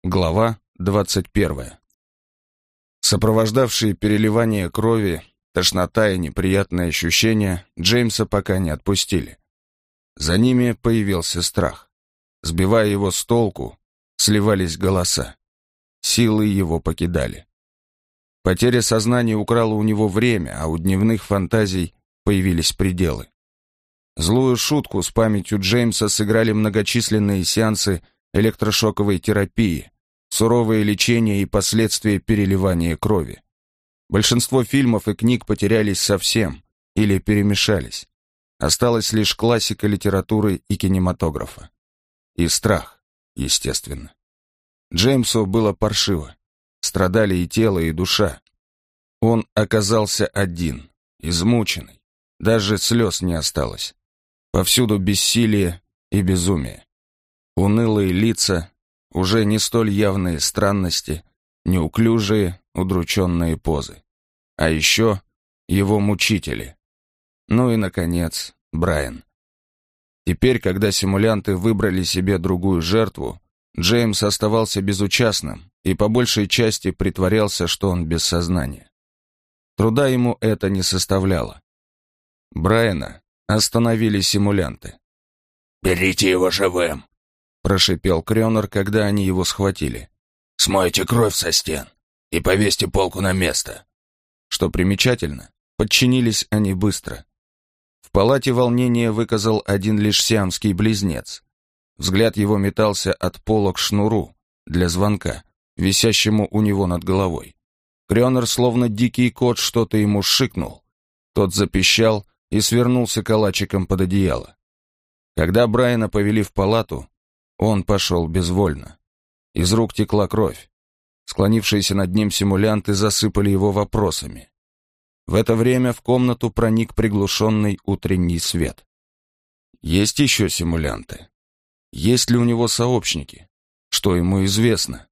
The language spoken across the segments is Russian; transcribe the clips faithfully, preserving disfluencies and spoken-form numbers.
Глава двадцать первая. Сопровождавшие переливание крови, тошнота и неприятные ощущения Джеймса пока не отпустили. За ними появился страх. Сбивая его с толку, сливались голоса. Силы его покидали. Потеря сознания украла у него время, а у дневных фантазий появились пределы. Злую шутку с памятью Джеймса сыграли многочисленные сеансы электрошоковой терапии, суровое лечение и последствия переливания крови. Большинство фильмов и книг потерялись совсем или перемешались. Осталась лишь классика литературы и кинематографа. И страх, естественно. Джеймсу было паршиво. Страдали и тело, и душа. Он оказался один, измученный. Даже слез не осталось. Повсюду бессилие и безумие. Унылые лица, уже не столь явные странности, неуклюжие, удрученные позы. А еще его мучители. Ну и, наконец, Брайан. Теперь, когда симулянты выбрали себе другую жертву, Джеймс оставался безучастным и по большей части притворялся, что он без сознания. Труда ему это не составляло. Брайана остановили симулянты. «Берите его живым», — прошипел Крёнер, когда они его схватили. «Смойте кровь со стен и повесьте полку на место». Что примечательно, подчинились они быстро. В палате волнение выказал один лишь сиамский близнец. Взгляд его метался от пола к шнуру для звонка, висящему у него над головой. Крёнер, словно дикий кот, что-то ему шикнул. Тот запищал и свернулся калачиком под одеяло. Когда Брайана повели в палату, он пошел безвольно. Из рук текла кровь. Склонившиеся над ним симулянты засыпали его вопросами. В это время в комнату проник приглушенный утренний свет. Есть еще симулянты? Есть ли у него сообщники? Что ему известно?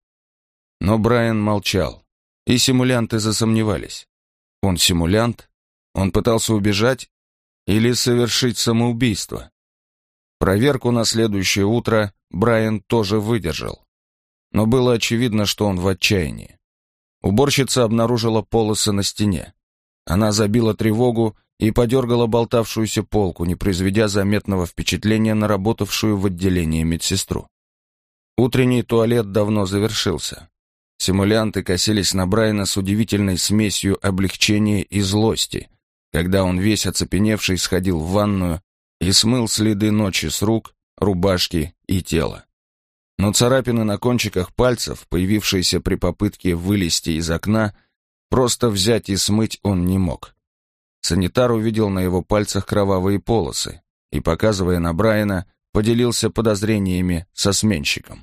Но Брайан молчал, и симулянты засомневались. Он симулянт? Он пытался убежать или совершить самоубийство? Проверку на следующее утро Брайан тоже выдержал. Но было очевидно, что он в отчаянии. Уборщица обнаружила полосы на стене. Она забила тревогу и подергала болтавшуюся полку, не произведя заметного впечатления на работавшую в отделении медсестру. Утренний туалет давно завершился. Симулянты косились на Брайана с удивительной смесью облегчения и злости, когда он весь оцепеневший сходил в ванную и смыл следы ночи с рук, рубашки и тела. Но царапины на кончиках пальцев, появившиеся при попытке вылезти из окна, просто взять и смыть он не мог. Санитар увидел на его пальцах кровавые полосы и, показывая на Брайана, поделился подозрениями со сменщиком.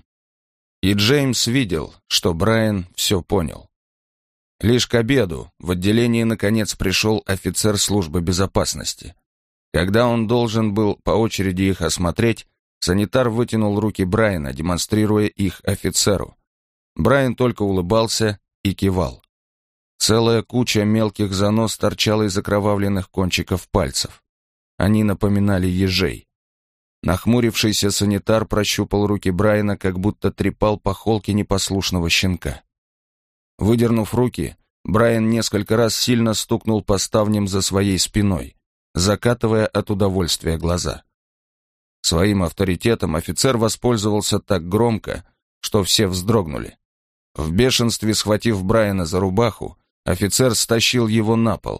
И Джеймс видел, что Брайан все понял. Лишь к обеду в отделении наконец пришел офицер службы безопасности. Когда он должен был по очереди их осмотреть, санитар вытянул руки Брайана, демонстрируя их офицеру. Брайан только улыбался и кивал. Целая куча мелких занос торчала из окровавленных кончиков пальцев. Они напоминали ежей. Нахмурившийся санитар прощупал руки Брайана, как будто трепал по холке непослушного щенка. Выдернув руки, Брайан несколько раз сильно стукнул по ставням за своей спиной, закатывая от удовольствия глаза. Своим авторитетом офицер воспользовался так громко, что все вздрогнули. В бешенстве схватив Брайана за рубаху, офицер стащил его на пол.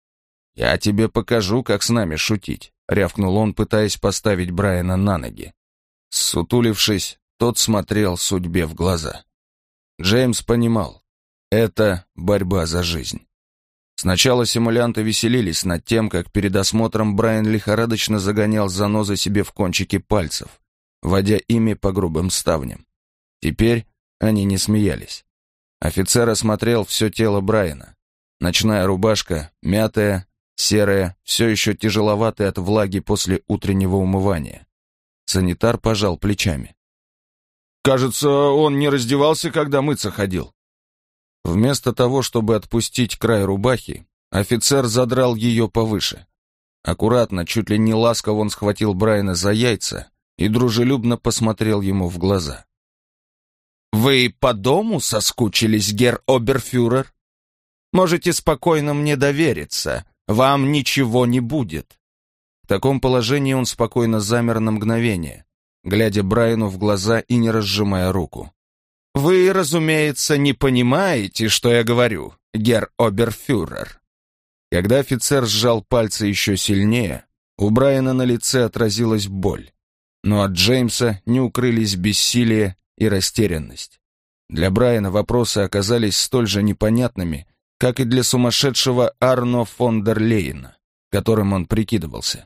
«Я тебе покажу, как с нами шутить», — рявкнул он, пытаясь поставить Брайана на ноги. Ссутулившись, тот смотрел судьбе в глаза. Джеймс понимал, это борьба за жизнь. Сначала симулянты веселились над тем, как перед осмотром Брайан лихорадочно загонял занозы себе в кончики пальцев, водя ими по грубым ставням. Теперь они не смеялись. Офицер осмотрел все тело Брайана. Ночная рубашка, мятая, серая, все еще тяжеловатая от влаги после утреннего умывания. Санитар пожал плечами. «Кажется, он не раздевался, когда мыться ходил». Вместо того, чтобы отпустить край рубахи, офицер задрал ее повыше. Аккуратно, чуть ли не ласково он схватил Брайана за яйца и дружелюбно посмотрел ему в глаза. «Вы по дому соскучились, герр оберфюрер? Можете спокойно мне довериться, вам ничего не будет». В таком положении он спокойно замер на мгновение, глядя Брайану в глаза и не разжимая руку. «Вы, разумеется, не понимаете, что я говорю, герр оберфюрер». Когда офицер сжал пальцы еще сильнее, у Брайана на лице отразилась боль, но от Джеймса не укрылись бессилие и растерянность. Для Брайана вопросы оказались столь же непонятными, как и для сумасшедшего Арно фон дер Лейена, которым он прикидывался.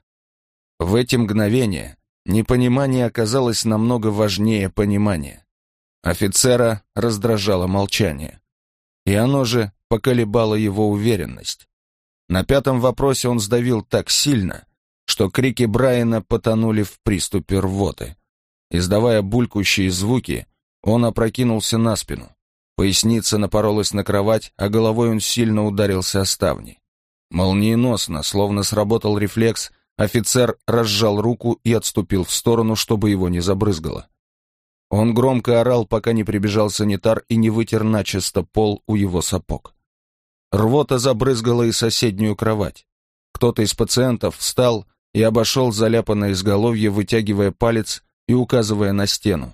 В эти мгновения непонимание оказалось намного важнее понимания. Офицера раздражало молчание, и оно же поколебало его уверенность. На пятом вопросе он сдавил так сильно, что крики Брайана потонули в приступе рвоты. Издавая булькающие звуки, он опрокинулся на спину. Поясница напоролась на кровать, а головой он сильно ударился о ставни. Молниеносно, словно сработал рефлекс, офицер разжал руку и отступил в сторону, чтобы его не забрызгало. Он громко орал, пока не прибежал санитар и не вытер начисто пол у его сапог. Рвота забрызгала и соседнюю кровать. Кто-то из пациентов встал и обошел заляпанное изголовье, вытягивая палец и указывая на стену.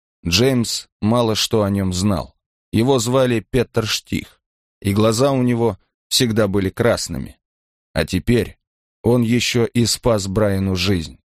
Джеймс мало что о нем знал. Его звали Петер Штих, и глаза у него всегда были красными. А теперь он еще и спас Брайану жизнь.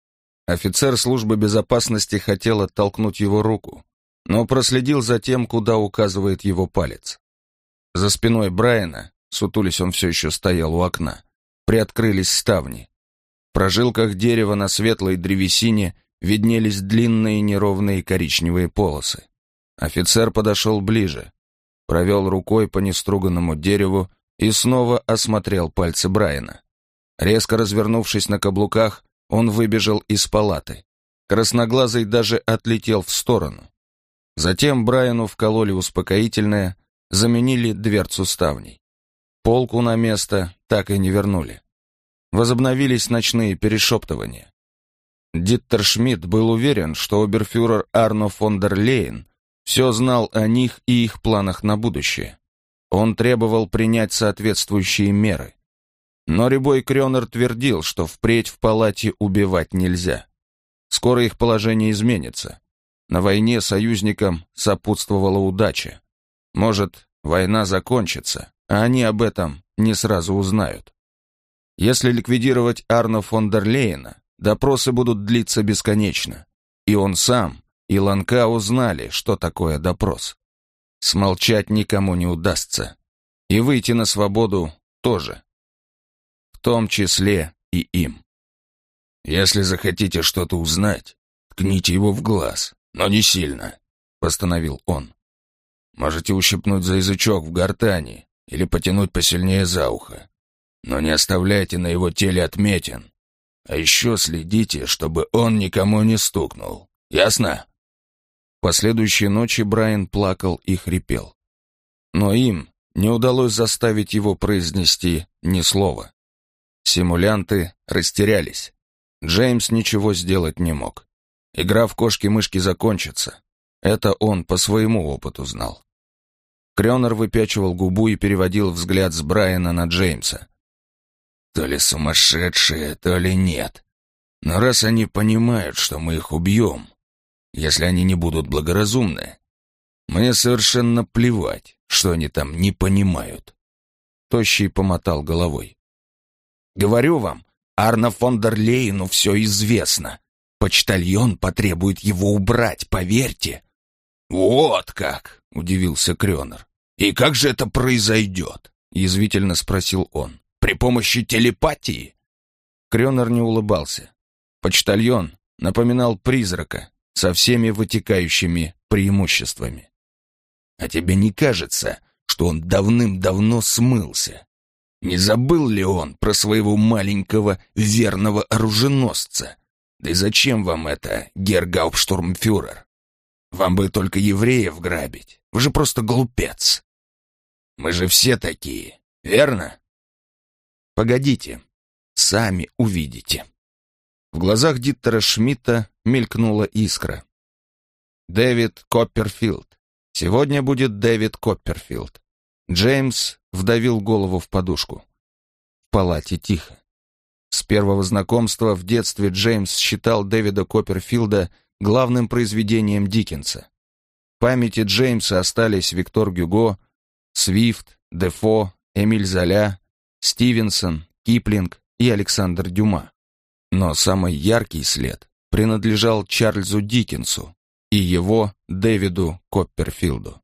Офицер службы безопасности хотел оттолкнуть его руку, но проследил за тем, куда указывает его палец. За спиной Брайана, сутулясь, он все еще стоял у окна, приоткрылись ставни. В прожилках дерева на светлой древесине виднелись длинные неровные коричневые полосы. Офицер подошел ближе, провел рукой по неструганному дереву и снова осмотрел пальцы Брайана. Резко развернувшись на каблуках, он выбежал из палаты. Красноглазый даже отлетел в сторону. Затем Брайану вкололи успокоительное, заменили дверцу ставней. Полку на место так и не вернули. Возобновились ночные перешептывания. Диттер Шмидт был уверен, что оберфюрер Арно фон дер Лейен все знал о них и их планах на будущее. Он требовал принять соответствующие меры. Но Рябой Крёнер твердил, что впредь в палате убивать нельзя. Скоро их положение изменится. На войне союзникам сопутствовала удача. Может, война закончится, а они об этом не сразу узнают. Если ликвидировать Арно фон дер Лейена, допросы будут длиться бесконечно. И он сам, и Ланка узнали, что такое допрос. Смолчать никому не удастся. И выйти на свободу тоже. В том числе и им. «Если захотите что-то узнать, ткните его в глаз, но не сильно», — постановил он. «Можете ущипнуть за язычок в гортани или потянуть посильнее за ухо, но не оставляйте на его теле отметин. А еще следите, чтобы он никому не стукнул. Ясно?» Последующие ночи Брайан плакал и хрипел. Но им не удалось заставить его произнести ни слова. Симулянты растерялись. Джеймс ничего сделать не мог. Игра в кошки-мышки закончится. Это он по своему опыту знал. Крёнер выпячивал губу и переводил взгляд с Брайана на Джеймса. «То ли сумасшедшие, то ли нет. Но раз они понимают, что мы их убьем, если они не будут благоразумны, мне совершенно плевать, что они там не понимают». Тощий помотал головой. «Говорю вам, Арно фон дер Лейену все известно. Почтальон потребует его убрать, поверьте». «Вот как!» — удивился Крёнер. «И как же это произойдет?» — язвительно спросил он. «При помощи телепатии?» Крёнер не улыбался. Почтальон напоминал призрака со всеми вытекающими преимуществами. «А тебе не кажется, что он давным-давно смылся? Не забыл ли он про своего маленького верного оруженосца? Да и зачем вам это, герр Гауптштурмфюрер? Вам бы только евреев грабить. Вы же просто глупец. Мы же все такие, верно?» «Погодите, сами увидите». В глазах Диттера Шмидта мелькнула искра. Дэвид Копперфилд, Сегодня будет Дэвид Копперфилд. Джеймс вдавил голову в подушку. В палате тихо. С первого знакомства в детстве Джеймс считал Дэвида Копперфилда главным произведением Диккенса. В памяти Джеймса остались Виктор Гюго, Свифт, Дефо, Эмиль Золя, Стивенсон, Киплинг и Александр Дюма. Но самый яркий след принадлежал Чарльзу Диккенсу и его Дэвиду Копперфилду.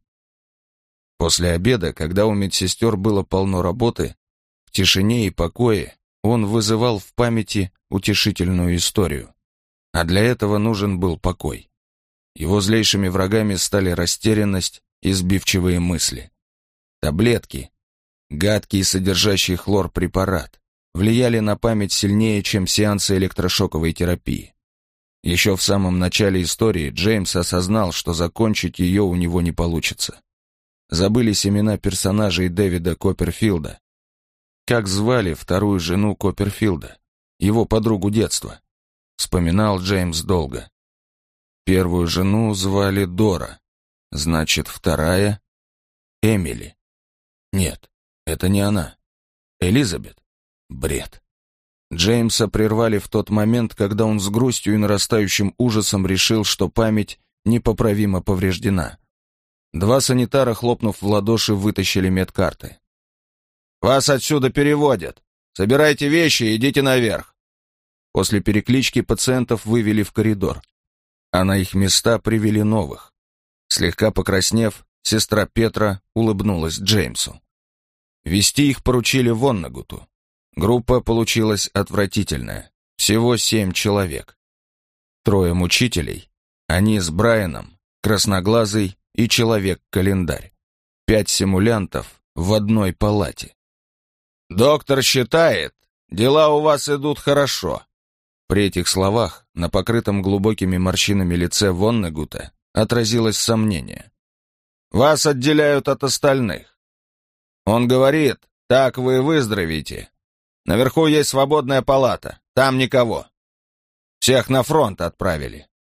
После обеда, когда у медсестер было полно работы, в тишине и покое он вызывал в памяти утешительную историю. А для этого нужен был покой. Его злейшими врагами стали растерянность и сбивчивые мысли. Таблетки, гадкий содержащий хлор препарат, влияли на память сильнее, чем сеансы электрошоковой терапии. Еще в самом начале истории Джеймс осознал, что закончить ее у него не получится. Забылись имена персонажей Дэвида Копперфилда. Как звали вторую жену Копперфилда, его подругу детства? Вспоминал Джеймс долго. Первую жену звали Дора, значит, вторая — Эмили. Нет, это не она. Элизабет? Бред. Джеймса прервали в тот момент, когда он с грустью и нарастающим ужасом решил, что память непоправимо повреждена. Два санитара, хлопнув в ладоши, вытащили медкарты. «Вас отсюда переводят. Собирайте вещи и идите наверх». После переклички пациентов вывели в коридор, а на их места привели новых. Слегка покраснев, сестра Петра улыбнулась Джеймсу. Вести их поручили Воннегуту. Группа получилась отвратительная, всего семь человек. Трое мучителей, они с Брайаном, красноглазый и человек-календарь. Пять симулянтов в одной палате. «Доктор считает, дела у вас идут хорошо». При этих словах на покрытом глубокими морщинами лице Воннегута отразилось сомнение. «Вас отделяют от остальных. Он говорит, так вы выздоровеете. Наверху есть свободная палата, там никого. Всех на фронт отправили».